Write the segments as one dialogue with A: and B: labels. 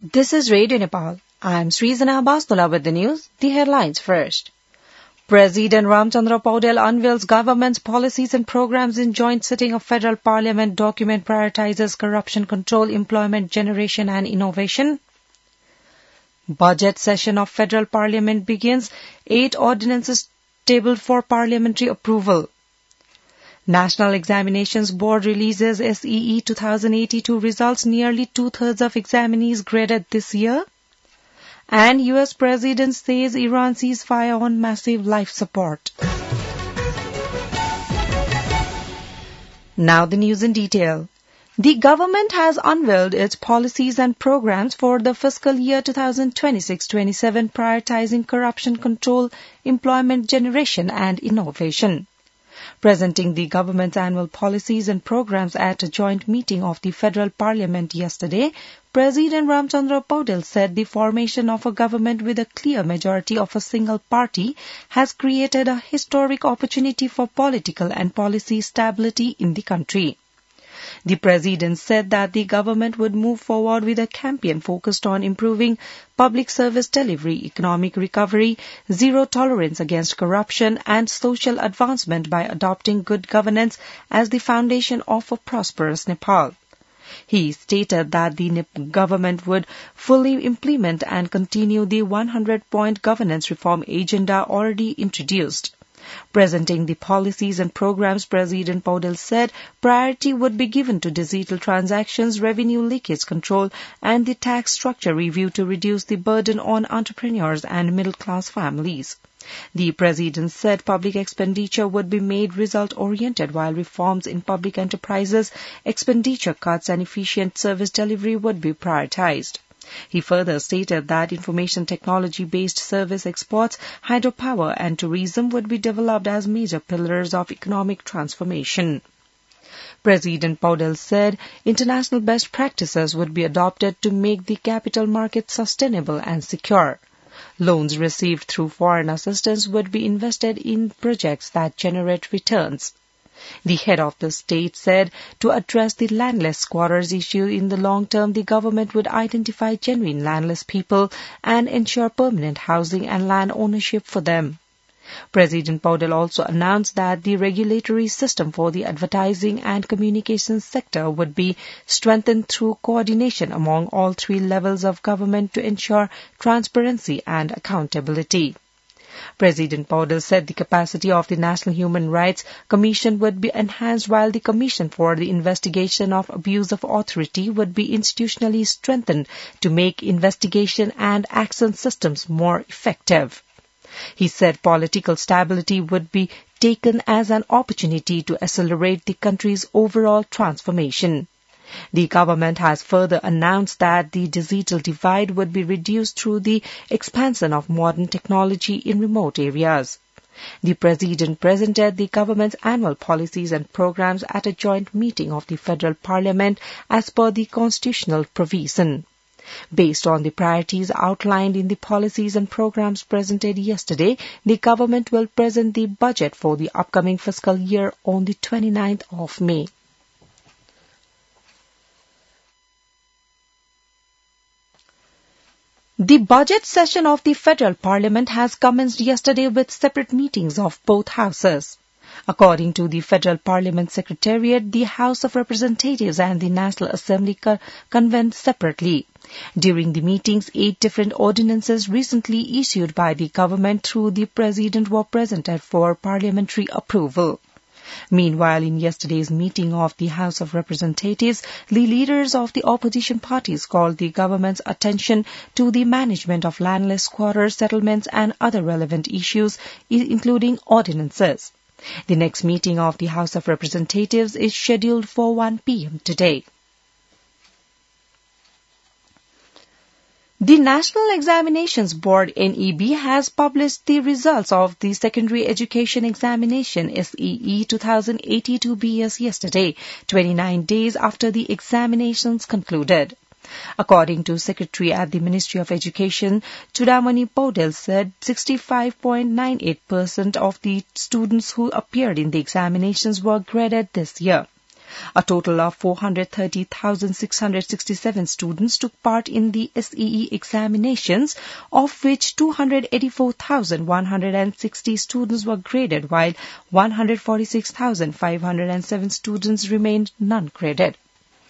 A: This is Radio Nepal. I am Srizana Bastula with the news. The headlines first. President Ramchandra Paudel unveils government's policies and programs in joint sitting of Federal Parliament. Document prioritizes corruption control, employment generation and innovation. Budget session of Federal Parliament begins. 8 ordinances tabled for parliamentary approval. National Examinations Board releases SEE 2082 results. Nearly 2/3 of examinees graded this year. And U.S. President says Iran ceasefire on massive life support. Now the news in detail. The government has unveiled its policies and programs for the fiscal year 2026-27, prioritizing corruption control, employment generation and innovation. Presenting the government's annual policies and programs at a joint meeting of the Federal Parliament yesterday, President Ramchandra Paudel said the formation of a government with a clear majority of a single party has created a historic opportunity for political and policy stability in the country. The President said that the government would move forward with a campaign focused on improving public service delivery, economic recovery, zero tolerance against corruption and social advancement by adopting good governance as the foundation of a prosperous Nepal. He stated that the government would fully implement and continue the 100-point governance reform agenda already introduced. Presenting the policies and programs, President Paudel said priority would be given to digital transactions, revenue leakage control, and the tax structure review to reduce the burden on entrepreneurs and middle-class families. The President said public expenditure would be made result-oriented, while reforms in public enterprises, expenditure cuts, and efficient service delivery would be prioritized. He further stated that information technology-based service exports, hydropower and tourism would be developed as major pillars of economic transformation. President Paudel said international best practices would be adopted to make the capital market sustainable and secure. Loans received through foreign assistance would be invested in projects that generate returns. The head of the state said to address the landless squatters issue in the long term, the government would identify genuine landless people and ensure permanent housing and land ownership for them. President Paudel also announced that the regulatory system for the advertising and communications sector would be strengthened through coordination among all 3 levels of government to ensure transparency and accountability. President Paudel said the capacity of the National Human Rights Commission would be enhanced, while the Commission for the Investigation of Abuse of Authority would be institutionally strengthened to make investigation and action systems more effective. He said political stability would be taken as an opportunity to accelerate the country's overall transformation. The government has further announced that the digital divide would be reduced through the expansion of modern technology in remote areas. The President presented the government's annual policies and programs at a joint meeting of the Federal Parliament as per the constitutional provision. Based on the priorities outlined in the policies and programs presented yesterday, the government will present the budget for the upcoming fiscal year on the 29th of May. The budget session of the Federal Parliament has commenced yesterday with separate meetings of both houses. According to the Federal Parliament Secretariat, the House of Representatives and the National Assembly convened separately. During the meetings, 8 different ordinances recently issued by the government through the President were presented for parliamentary approval. Meanwhile, in yesterday's meeting of the House of Representatives, the leaders of the opposition parties called the government's attention to the management of landless squatter settlements and other relevant issues, including ordinances. The next meeting of the House of Representatives is scheduled for 1 p.m. today. The National Examinations Board (NEB) has published the results of the Secondary Education Examination SEE 2082 BS yesterday, 29 days after the examinations concluded. According to Secretary at the Ministry of Education, Chudamani Paudel said 65.98% of the students who appeared in the examinations were graded this year. A total of 430,667 students took part in the SEE examinations, of which 284,160 students were graded, while 146,507 students remained non-graded.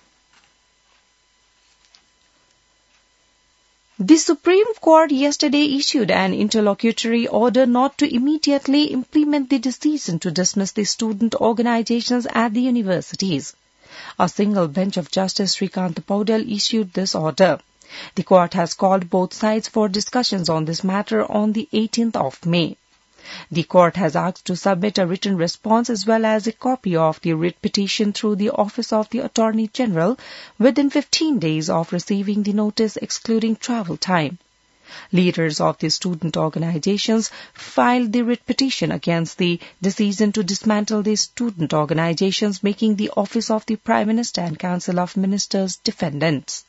A: The Supreme Court yesterday issued an interlocutory order not to immediately implement the decision to dismiss the student organizations at the universities. A single bench of Justice Srikant Paudel issued this order. The court has called both sides for discussions on this matter on the 18th of May. The court has asked to submit a written response as well as a copy of the writ petition through the Office of the Attorney General within 15 days of receiving the notice, excluding travel time. Leaders of the student organizations filed the writ petition against the decision to dismantle the student organizations, making the Office of the Prime Minister and Council of Ministers defendants.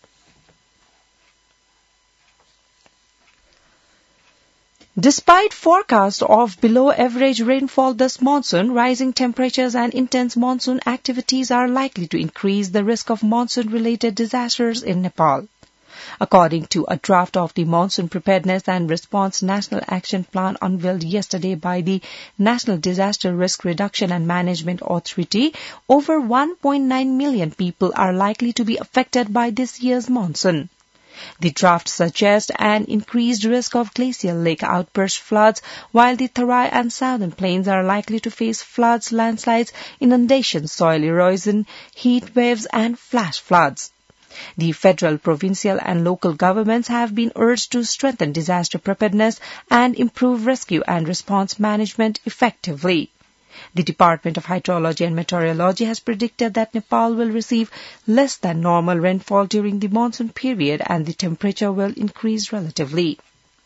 A: Despite forecast of below-average rainfall this monsoon, rising temperatures and intense monsoon activities are likely to increase the risk of monsoon-related disasters in Nepal. According to a draft of the Monsoon Preparedness and Response National Action Plan unveiled yesterday by the National Disaster Risk Reduction and Management Authority, over 1.9 million people are likely to be affected by this year's monsoon. The draft suggests an increased risk of glacial lake outburst floods, while the Tarai and southern plains are likely to face floods, landslides, inundations, soil erosion, heat waves, and flash floods. The federal, provincial, and local governments have been urged to strengthen disaster preparedness and improve rescue and response management effectively. The Department of Hydrology and Meteorology has predicted that Nepal will receive less than normal rainfall during the monsoon period and the temperature will increase relatively.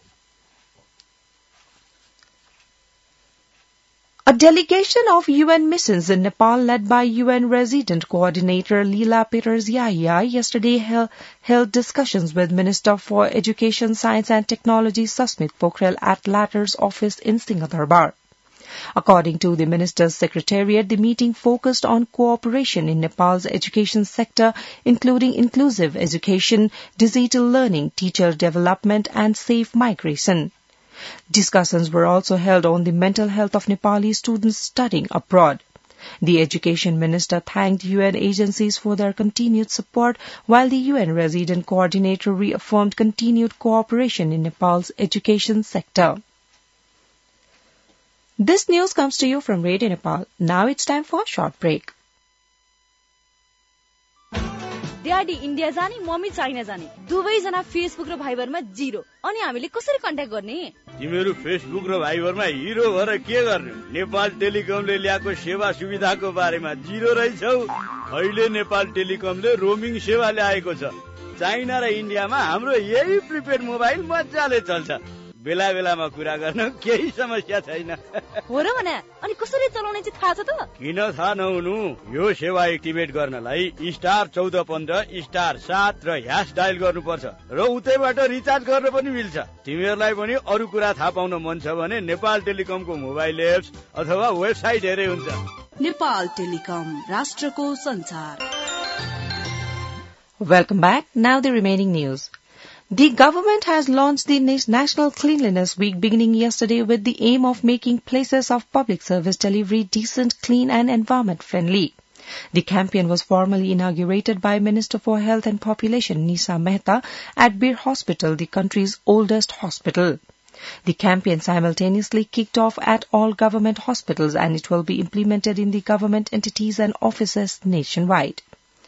A: A delegation of UN missions in Nepal led by UN Resident Coordinator Leela Peters-Yahya yesterday held discussions with Minister for Education, Science and Technology Susmit Pokhrel at latter's office in Singhdarbar. According to the Minister's Secretariat, the meeting focused on cooperation in Nepal's education sector, including inclusive education, digital learning, teacher development and safe migration. Discussions were also held on the mental health of Nepali students studying abroad. The Education Minister thanked UN agencies for their continued support, while the UN Resident Coordinator reaffirmed continued cooperation in Nepal's education sector. This news comes to you from Radio Nepal. Now it's time for a short break.
B: Daddy India जाने mummy China जाने दुवैजना Facebook र भाइबरमा zero अनि हामीले कसरी contact गर्ने
C: तिमीहरू Facebook र भाइबरमा हिरो भएर के गर्ने नेपाल टेलिकमले ल्याएको सेवा सुविधाको बारेमा जिरो रहेछौ अहिले नेपाल टेलिकमले रोमिङ सेवा ल्याएको छ चाइना र इन्डियामा हाम्रो यही प्रिपेड मोबाइल मजाले चल्छ बेला बेलामा कुरा गर्न केही समस्या छैन
B: हो र भने अनि कसरी चलाउने चाहिँ थाहा छ त
C: किन थाहा नहुनु यो सेवा एक्टिभेट गर्नलाई *14**7 र ह्याश डायल गर्नुपर्छ र उतैबाट रिचार्ज गर्न पनि मिल्छ तिमीहरूलाई पनि अरू कुरा थाहा पाउन मन छ भने नेपाल टेलिकमको मोबाइल एप्स अथवा वेबसाइट हेरे हुन्छ
D: नेपाल टेलिकम राष्ट्रको संचार
A: Welcome back. Now the remaining news. The government has launched the National Cleanliness Week beginning yesterday with the aim of making places of public service delivery decent, clean and environment friendly. The campaign was formally inaugurated by Minister for Health and Population Nisa Mehta at Bir Hospital, the country's oldest hospital. The campaign simultaneously kicked off at all government hospitals and it will be implemented in the government entities and offices nationwide.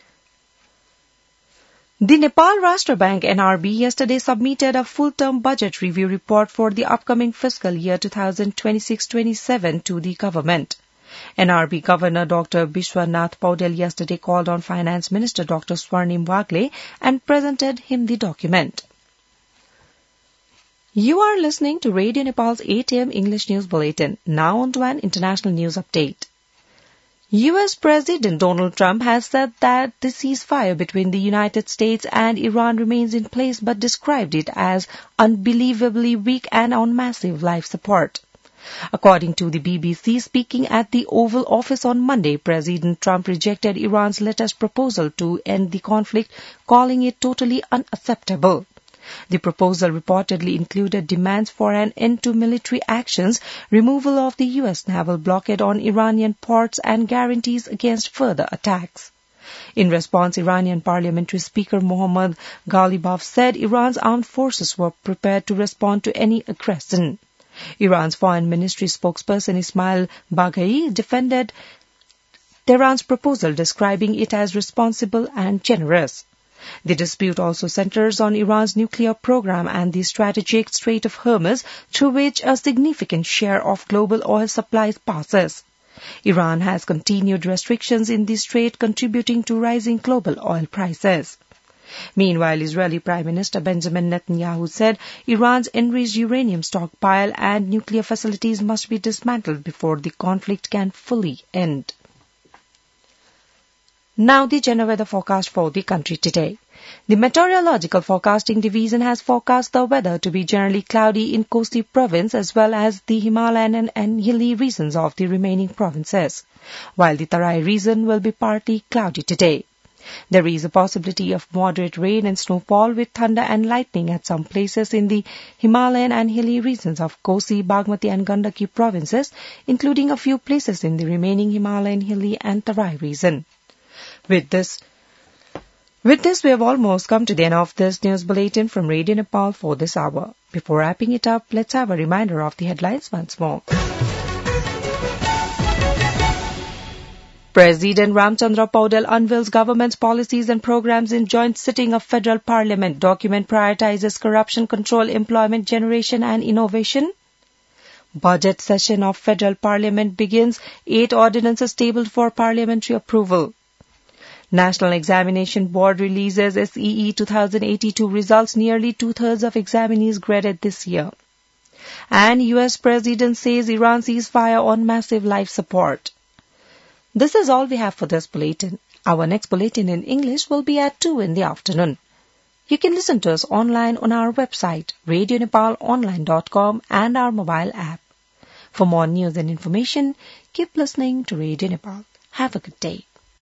A: The Nepal Rashtra Bank NRB yesterday submitted a full-term budget review report for the upcoming fiscal year 2026-27 to the government. NRB Governor Dr. Bishwanath Paudel yesterday called on Finance Minister Dr. Swarnim Wagle and presented him the document. You are listening to Radio Nepal's 8 a.m. English News Bulletin. Now on to an international news update. U.S. President Donald Trump has said that the ceasefire between the United States and Iran remains in place but described it as unbelievably weak and on massive life support. According to the BBC, speaking at the Oval Office on Monday, President Trump rejected Iran's latest proposal to end the conflict, calling it totally unacceptable. The proposal reportedly included demands for an end to military actions, removal of the U.S. naval blockade on Iranian ports, and guarantees against further attacks. In response, Iranian Parliamentary Speaker Mohammad Ghalibaf said Iran's armed forces were prepared to respond to any aggression. Iran's Foreign Ministry spokesperson Ismail Baghai defended Tehran's proposal, describing it as responsible and generous. The dispute also centers on Iran's nuclear program and the strategic Strait of Hormuz, through which a significant share of global oil supplies passes. Iran has continued restrictions in the strait, contributing to rising global oil prices. Meanwhile, Israeli Prime Minister Benjamin Netanyahu said Iran's enriched uranium stockpile and nuclear facilities must be dismantled before the conflict can fully end. Now the general weather forecast for the country today. The Meteorological Forecasting Division has forecast the weather to be generally cloudy in Kosi province as well as the Himalayan and hilly regions of the remaining provinces, while the Tarai region will be partly cloudy today. There is a possibility of moderate rain and snowfall with thunder and lightning at some places in the Himalayan and hilly regions of Kosi, Bagmati and Gandaki provinces, including a few places in the remaining Himalayan, hilly and Tarai region. With this, we have almost come to the end of this news bulletin from Radio Nepal for this hour. Before wrapping it up, let's have a reminder of the headlines once more. President Ramchandra Paudel unveils government's policies and programs in joint sitting of Federal Parliament. Document prioritizes corruption control, employment generation and innovation. Budget session of Federal Parliament begins. 8 ordinances tabled for parliamentary approval. National Examination Board releases SEE 2082 results. Nearly 2/3 of examinees graded this year. And U.S. President says Iran ceasefire on massive life support. This is all we have for this bulletin. Our next bulletin in English will be at 2 in the afternoon. You can listen to us online on our website, radionepalonline.com, and our mobile app. For more news and information, keep listening to Radio Nepal. Have a good day.